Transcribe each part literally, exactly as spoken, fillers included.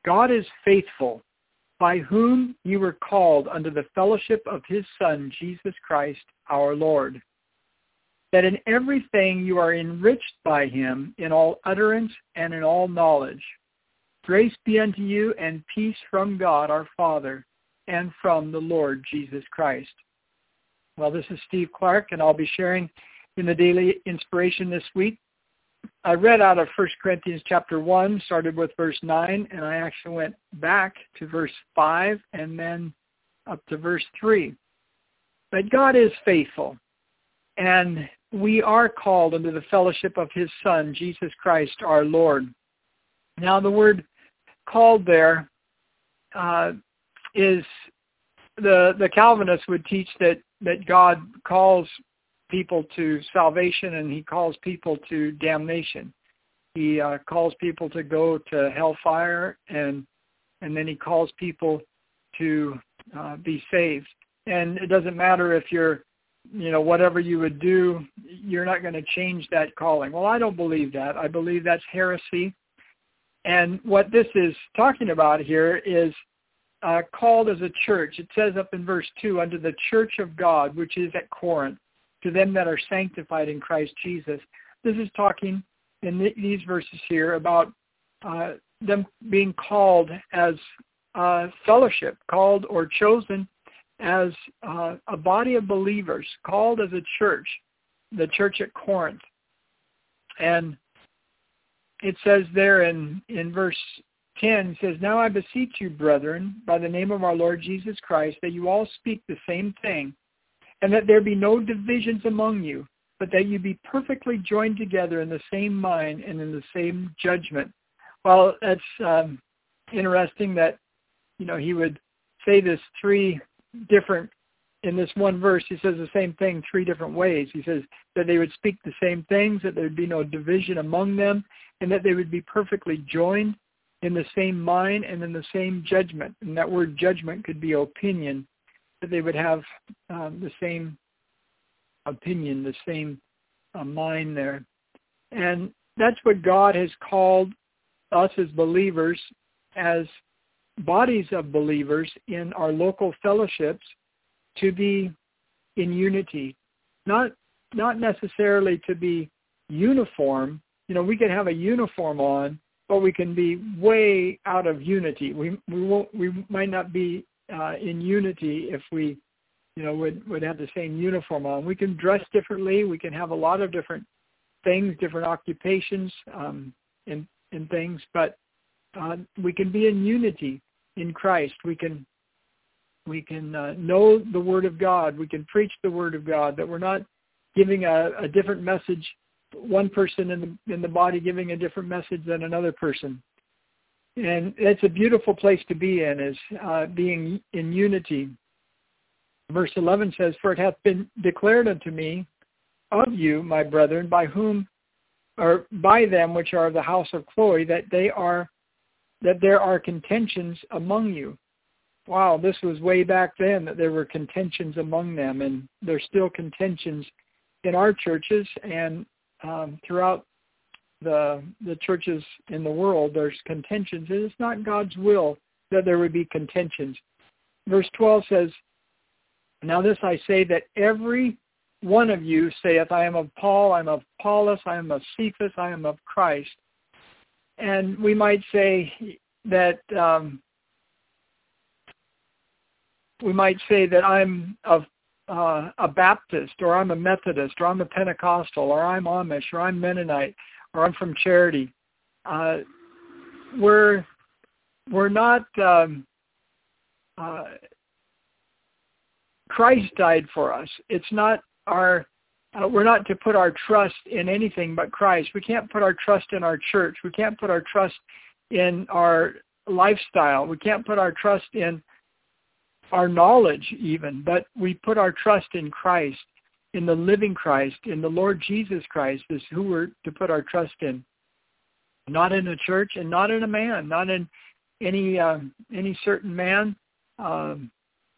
God is faithful, by whom you were called unto the fellowship of his Son, Jesus Christ, our Lord, that in everything you are enriched by him in all utterance and in all knowledge. Grace be unto you and peace from God our Father and from the Lord Jesus Christ. Well, this is Steve Clark, and I'll be sharing in the Daily Inspiration this week. I read out of First Corinthians chapter one, started with verse nine, and I actually went back to verse five and then up to verse three. But God is faithful, and we are called into the fellowship of his Son, Jesus Christ, our Lord. Now, the word called there uh, is, the, the Calvinists would teach that, that God calls people to salvation and he calls people to damnation. He uh, calls people to go to hellfire, and and then he calls people to uh, be saved. And it doesn't matter if you're, you know, whatever you would do, you're not going to change that calling. Well, I don't believe that. I believe that's heresy. And what this is talking about here is uh, called as a church. It says up in verse two, unto the church of God, which is at Corinth, to them that are sanctified in Christ Jesus. This is talking in th- these verses here about uh, them being called as uh, fellowship, called or chosen as uh, a body of believers, called as a church, the church at Corinth. And it says there in, in verse ten, it says, now I beseech you, brethren, by the name of our Lord Jesus Christ, that you all speak the same thing, and that there be no divisions among you, but that you be perfectly joined together in the same mind and in the same judgment. Well, that's um, interesting that, you know, he would say this three different, in this one verse, he says the same thing three different ways. He says that they would speak the same things, that there would be no division among them, and that they would be perfectly joined in the same mind and in the same judgment. And that word judgment could be opinion, that they would have um, the same opinion, the same uh, mind there. And that's what God has called us as believers, as bodies of believers in our local fellowships, to be in unity. Not not necessarily to be uniform. You know, we can have a uniform on, but we can be way out of unity. We we won't we might not be uh, in unity if we, you know, would would have the same uniform on. We can dress differently. We can have a lot of different things, different occupations, um, and and things, but uh, we can be in unity in Christ. We can we can uh, know the Word of God. We can preach the Word of God. That we're not giving a, a different message. One person in the in the body giving a different message than another person. And it's a beautiful place to be in, is uh, being in unity. Verse eleven says, for it hath been declared unto me of you, my brethren, by whom, or by them which are of the house of Chloe, that they are, that there are contentions among you. Wow, this was way back then, that there were contentions among them, and there's still contentions in our churches and um, throughout the the churches in the world. There's contentions, and it's not God's will that there would be contentions. Verse twelve says, now this I say, that every one of you saith, I am of Paul, I am of Apollos, I am of Cephas, I am of Christ. And we might say that um, we might say that I'm of uh, a Baptist, or I'm a Methodist, or I'm a Pentecostal, or I'm Amish, or I'm Mennonite, or I'm from Charity. Uh, we're we're not. Um, uh, Christ died for us. It's not our. Uh, we're not to put our trust in anything but Christ. We can't put our trust in our church. We can't put our trust in our lifestyle. We can't put our trust in our knowledge even, but we put our trust in Christ, in the living Christ, in the Lord Jesus Christ is who we're to put our trust in. Not in a church and not in a man, not in any uh, any certain man. Um,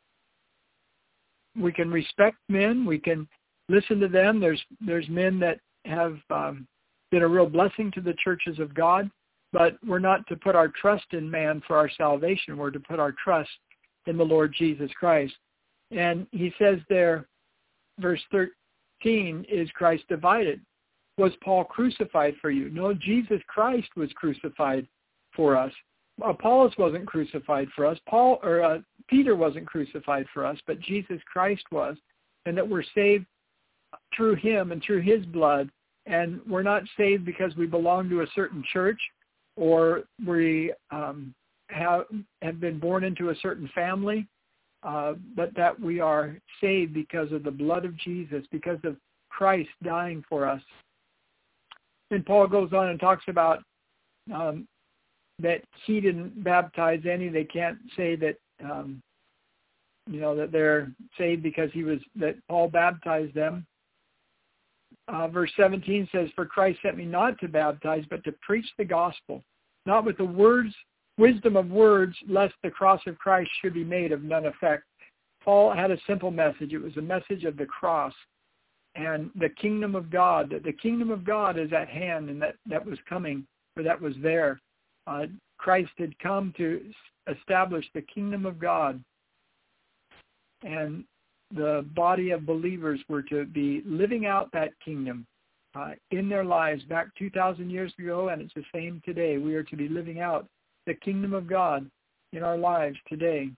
we can respect men. We can listen to them. There's there's men that have um, been a real blessing to the churches of God, But we're not to put our trust in man for our salvation. We're to put our trust in the Lord Jesus Christ. And he says there, verse thirteen, is Christ divided? Was Paul crucified for you? No, Jesus Christ was crucified for us. Apollos wasn't crucified for us. Paul or uh, Peter wasn't crucified for us, but Jesus Christ was, and that we're saved through him and through his blood. And we're not saved because we belong to a certain church or we um, have have been born into a certain family, uh, but that we are saved because of the blood of Jesus, because of Christ dying for us. And Paul goes on and talks about um, that he didn't baptize any. They can't say that, um, you know, that they're saved because he was, that Paul baptized them. Uh, verse seventeen says, for Christ sent me not to baptize, but to preach the gospel, not with the words, wisdom of words, lest the cross of Christ should be made of none effect. Paul had a simple message. It was a message of the cross and the kingdom of God. That the kingdom of God is at hand, and that, that was coming, or that was there. Uh, Christ had come to establish the kingdom of God, and the body of believers were to be living out that kingdom uh, in their lives back two thousand years ago, and it's the same today. We are to be living out the kingdom of God in our lives today.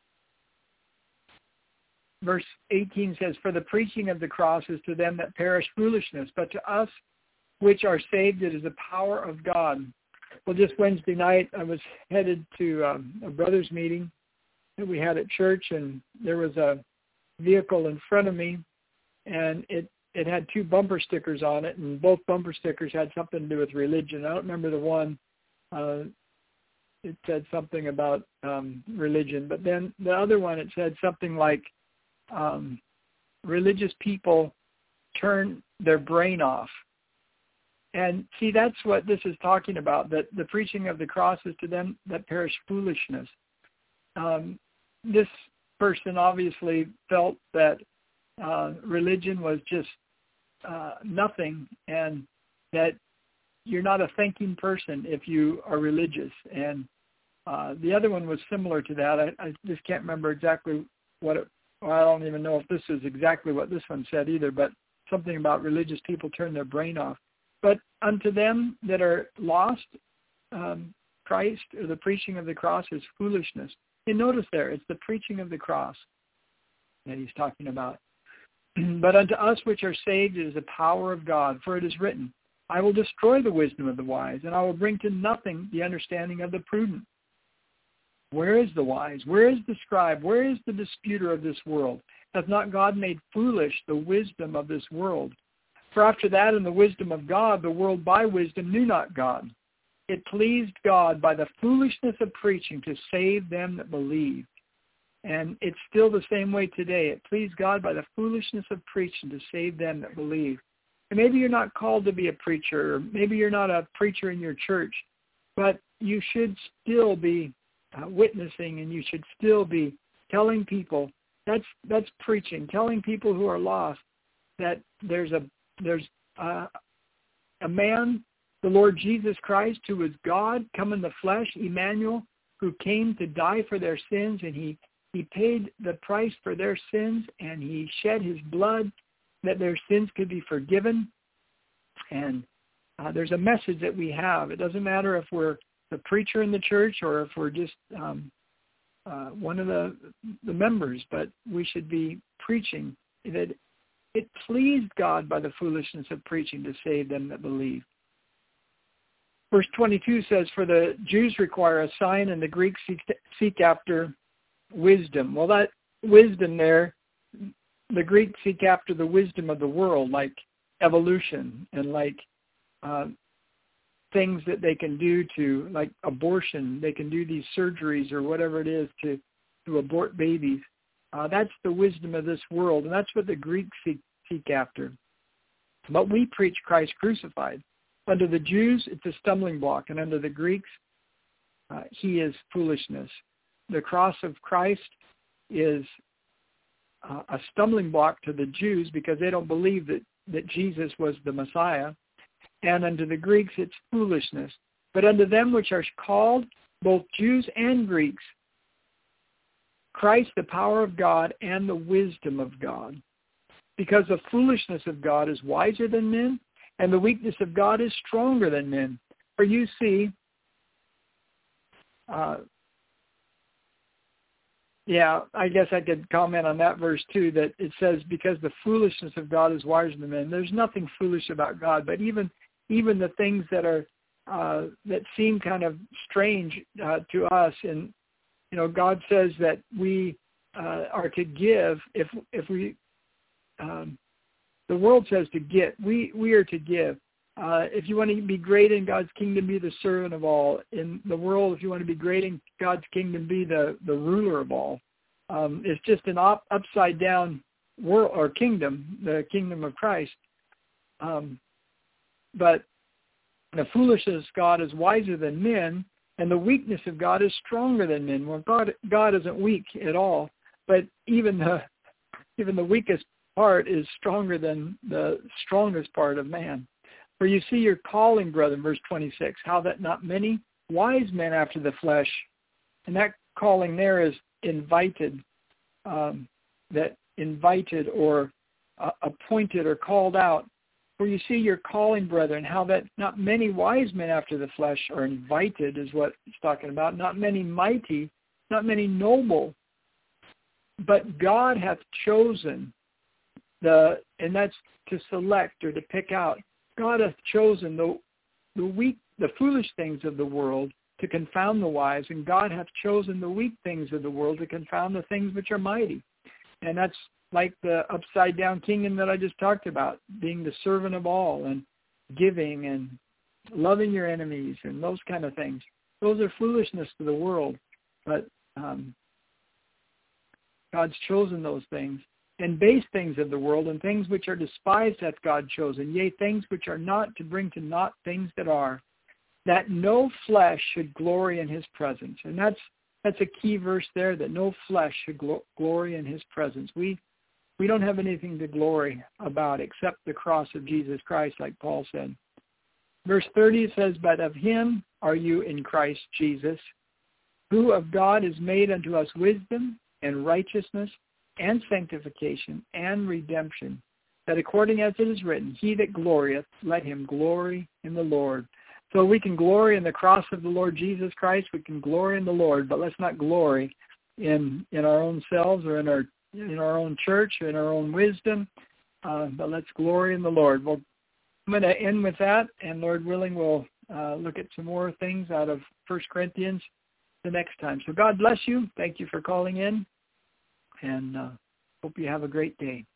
Verse eighteen says, for the preaching of the cross is to them that perish foolishness, but to us which are saved it is the power of God. Well, just Wednesday night I was headed to um, a brother's meeting that we had at church, and there was a vehicle in front of me, and it, it had two bumper stickers on it, and both bumper stickers had something to do with religion. I don't remember the one. Uh, it said something about um, religion, but then the other one, it said something like, um, religious people turn their brain off. And see, that's what this is talking about, that the preaching of the cross is to them that perish foolishness. Um, this person obviously felt that uh, religion was just uh, nothing, and that you're not a thinking person if you are religious. And uh, the other one was similar to that. I, I just can't remember exactly what it, well, I don't even know if this is exactly what this one said either, but something about religious people turn their brain off. But unto them that are lost, um, Christ, or the preaching of the cross, is foolishness. And notice there, it's the preaching of the cross that he's talking about. But unto us which are saved, it is the power of God. For it is written, I will destroy the wisdom of the wise, and I will bring to nothing the understanding of the prudent. Where is the wise? Where is the scribe? Where is the disputer of this world? Hath not God made foolish the wisdom of this world? For after that, in the wisdom of God, the world by wisdom knew not God. It pleased God by the foolishness of preaching to save them that believe. And it's still the same way today. It pleased God by the foolishness of preaching to save them that believe. And maybe you're not called to be a preacher, or maybe you're not a preacher in your church, but you should still be uh, witnessing, and you should still be telling people. That's that's preaching, telling people who are lost that there's a there's a, a man, the Lord Jesus Christ, who is God, come in the flesh, Emmanuel, who came to die for their sins, and he, he paid the price for their sins, and he shed his blood that their sins could be forgiven. And uh, there's a message that we have. It doesn't matter if we're the preacher in the church or if we're just um, uh, one of the, the members, but we should be preaching that it pleased God by the foolishness of preaching to save them that believe. Verse twenty-two says, for the Jews require a sign, and the Greeks seek, seek after wisdom. Well, that wisdom there, the Greeks seek after the wisdom of the world, like evolution and like uh, things that they can do to, like abortion. They can do these surgeries or whatever it is to, to abort babies. Uh, that's the wisdom of this world, and that's what the Greeks seek, seek after. But we preach Christ crucified. Under the Jews, it's a stumbling block, and under the Greeks, uh, he is foolishness. The cross of Christ is uh, a stumbling block to the Jews because they don't believe that, that Jesus was the Messiah. And unto the Greeks, it's foolishness. But unto them which are called, both Jews and Greeks, Christ the power of God and the wisdom of God. Because the foolishness of God is wiser than men, and the weakness of God is stronger than men. For you see, uh, yeah, I guess I could comment on that verse too, that it says, because the foolishness of God is wiser than men. There's nothing foolish about God, but even even the things that are uh, that seem kind of strange uh, to us, and you know, God says that we uh, are to give if if we. Um, the world says to get. We we are to give. Uh, if you want to be great in God's kingdom, be the servant of all. In the world, if you want to be great in God's kingdom, be the, the ruler of all. Um, it's just an op- upside down world or kingdom, the kingdom of Christ. Um, but the foolishness of God is wiser than men, and the weakness of God is stronger than men. Well, God God isn't weak at all, but even the even the weakest part is stronger than the strongest part of man. For you see your calling, brethren, verse twenty-six, how that not many wise men after the flesh, and that calling there is invited, um, that invited or uh, appointed or called out. For you see your calling, brethren, how that not many wise men after the flesh are invited, is what he's talking about, not many mighty, not many noble, but God hath chosen the, and that's to select or to pick out. God hath chosen the the weak, the foolish things of the world to confound the wise, and God hath chosen the weak things of the world to confound the things which are mighty. And that's like the upside down kingdom that I just talked about, being the servant of all and giving and loving your enemies and those kind of things. Those are foolishness to the world, but um, God's chosen those things. And base things of the world, and things which are despised hath God chosen, yea, things which are not, to bring to naught things that are, that no flesh should glory in his presence. And that's that's a key verse there, that no flesh should glo- glory in his presence. We we don't have anything to glory about except the cross of Jesus Christ, like Paul said. Verse thirty says, but of him are you in Christ Jesus, who of God is made unto us wisdom and righteousness, and sanctification, and redemption, that according as it is written, he that glorieth, let him glory in the Lord. So we can glory in the cross of the Lord Jesus Christ, we can glory in the Lord, but let's not glory in in our own selves or in our in our own church or in our own wisdom, uh, but let's glory in the Lord. Well, I'm going to end with that, and Lord willing, we'll uh, look at some more things out of First Corinthians the next time. So God bless you. Thank you for calling in. And uh, hope you have a great day.